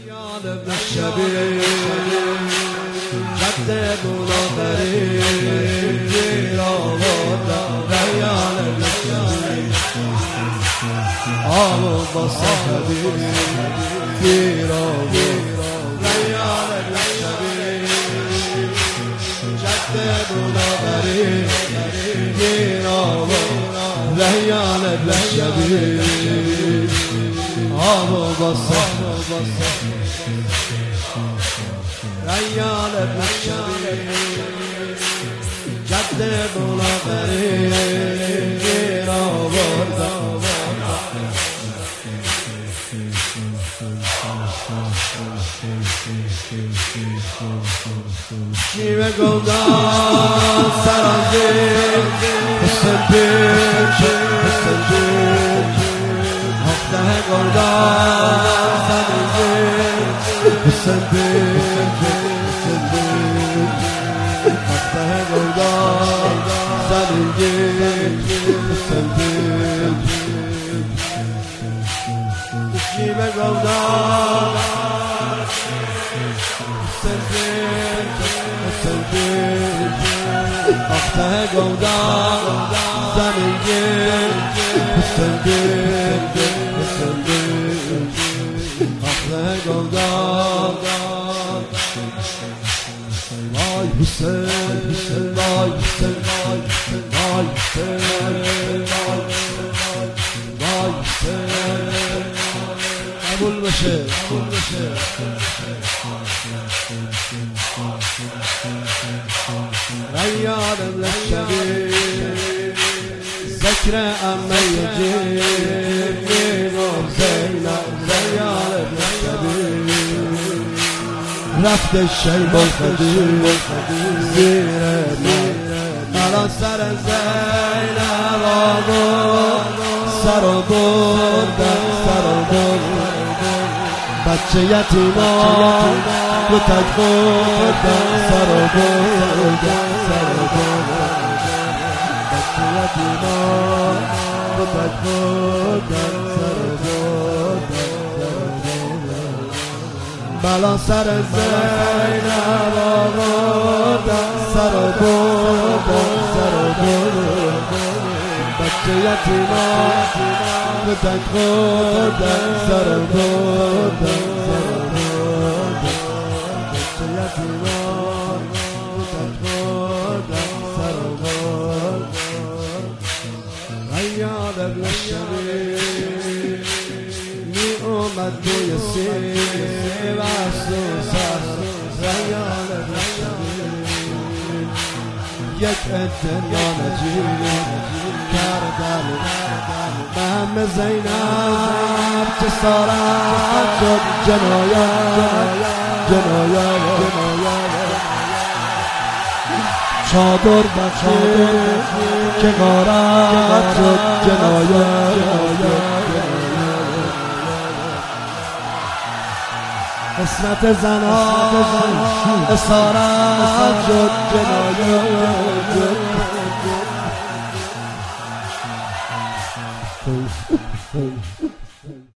یاد ابن شبیه جد بلادری گیر آوردم ریان ابن شبیه آب با صحبی گیر آوردم ریان ابن شبیه جد بلادری گیر آوردم ریان ابن شبیه آب با صحبی ریان ابن شبیه جد بلادری گیر آوردم شیوه گودان سرازیر حسن بیچ هفته گودان سرازیر حسن بیچ هفته گودان سرازیر حسن بیچ شیوه گودان آخته گودان زمین حسن بیت آخته گودان وای حسین وای حسین وای حسین وای حسین قبول بشه ریان ابن شبیه ذکر امه جیب میگم زینب ریان ابن شبیه رفت شیب الخدیر زیر الان سر زینب آبود سر و بردن بچه یتیمان کتک خوردن سر و بردن بچه یتیمان کتک خوردن سر و بردن بلا سر زینب آوردن سر و بردن بچه یتیمان کتک خوردن سر و بردن بچه یتیمان کتک خوردن سر و بردن ریان ابن شبیه می اومد توی سیب افسوس ریان ابن شبیه یک اتنان نجیب کردن مهم زینب چه سارت شد جنایت چادر بخیر که غارت شد جنایت قسمت زنان اسارت شد جنایت